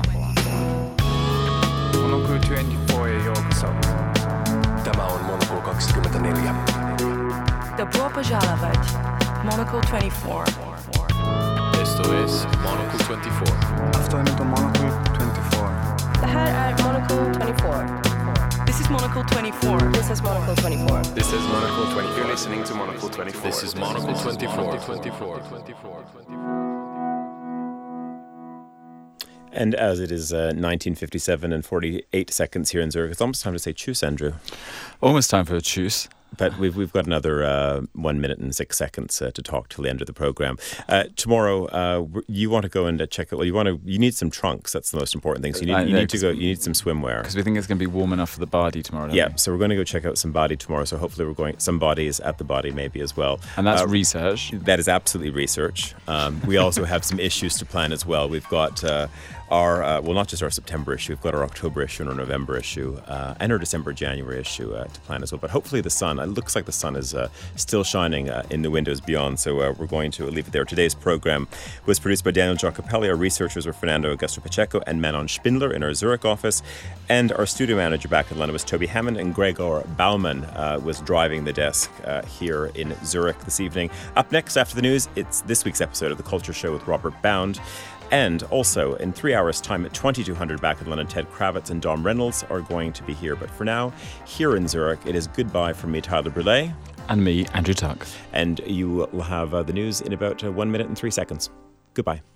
Monocle twenty-four joukossa. Tämä on Monocle kaksikymmentäneljä. Dobro požalovat. Monocle twenty-four. Esto es Monocle twenty-four. After nyt on Monocle twenty-four. Det här är Monocle twenty-four. This is Monocle twenty-four. This is Monocle twenty-four. This is Monocle twenty-four. You're listening to Monocle twenty-four. This is Monocle twenty-four. And as it is uh, nineteen fifty-seven and forty-eight seconds here in Zurich, it's almost time to say tschüss, Andrew. Almost time for a tschüss. But we've we've got another uh, one minute and six seconds uh, to talk till the end of the program. Uh, tomorrow, uh, you want to go and uh, check out. Well, you want to. You need some trunks. That's the most important thing. So you need, you need to go. You need some swimwear because we think it's going to be warm enough for the body tomorrow. Yeah. We? So we're going to go check out some body tomorrow. So hopefully we're going some bodies at the body maybe as well. And that's uh, research. That is absolutely research. Um, we also have some issues to plan as well. We've got. Uh, Our uh, well, not just our September issue. We've got our October issue and our November issue, uh, and our December, January issue uh, to plan as well. But hopefully, the sun. It looks like the sun is uh, still shining uh, in the windows beyond. So uh, we're going to leave it there. Today's program was produced by Daniel Giacopelli. Our researchers were Fernando Augusto Pacheco and Manon Spindler in our Zurich office, and our studio manager back in London was Toby Hammond, and Gregor Baumann uh, was driving the desk uh, here in Zurich this evening. Up next after the news, it's this week's episode of The Culture Show with Robert Bound. And also, in three hours' time at twenty-two hundred back in London, Ted Kravitz and Dom Reynolds are going to be here. But for now, here in Zurich, it is goodbye from me, Tyler Brûlé. And me, Andrew Tuck. And you will have uh, the news in about uh, one minute and three seconds. Goodbye.